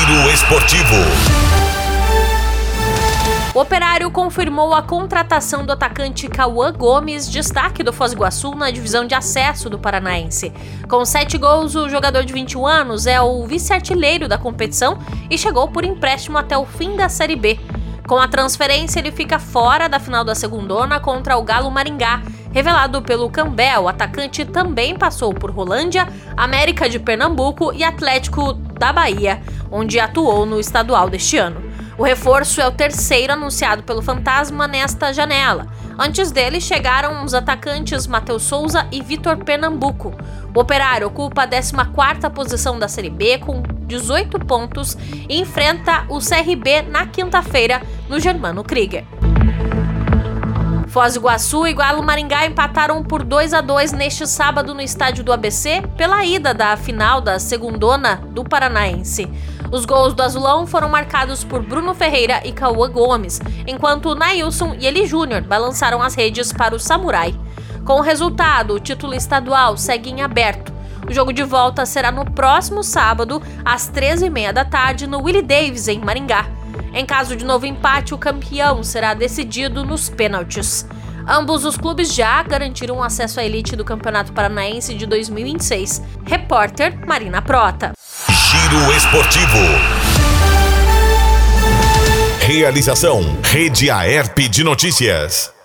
Giro Esportivo. O Operário confirmou a contratação do atacante Cauã Gomes, destaque do Foz do Iguaçu na divisão de acesso do Paranaense. Com 7 gols, o jogador de 21 anos é o vice-artilheiro da competição e chegou por empréstimo até o fim da Série B. Com a transferência, ele fica fora da final da segundona contra o Galo Maringá. Revelado pelo Campbell, o atacante também passou por Rolândia, América de Pernambuco e Atlético da Bahia, onde atuou no estadual deste ano. O reforço é o terceiro anunciado pelo Fantasma nesta janela. Antes dele chegaram os atacantes Matheus Souza e Vitor Pernambuco. O Operário ocupa a 14ª posição da Série B com 18 pontos e enfrenta o CRB na quinta-feira no Germano Krieger. Foz do Iguaçu e Galo Maringá empataram por 2-2 neste sábado no estádio do ABC pela ida da final da segundona do Paranaense. Os gols do Azulão foram marcados por Bruno Ferreira e Cauã Gomes, enquanto Nailson e Eli Júnior balançaram as redes para o Samurai. Com o resultado, o título estadual segue em aberto. O jogo de volta será no próximo sábado, às 13h30 da tarde, no Willie Davis, em Maringá. Em caso de novo empate, o campeão será decidido nos pênaltis. Ambos os clubes já garantiram acesso à elite do Campeonato Paranaense de 2026. Repórter Marina Prota. Giro Esportivo. Realização: Rede Aerp de Notícias.